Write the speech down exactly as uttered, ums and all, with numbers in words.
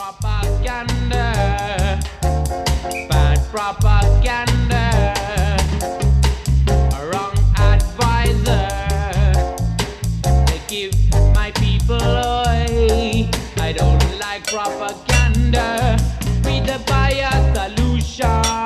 propaganda, bad propaganda, a wrong advisor. They give my people away. I don't like propaganda. We the buy a solution.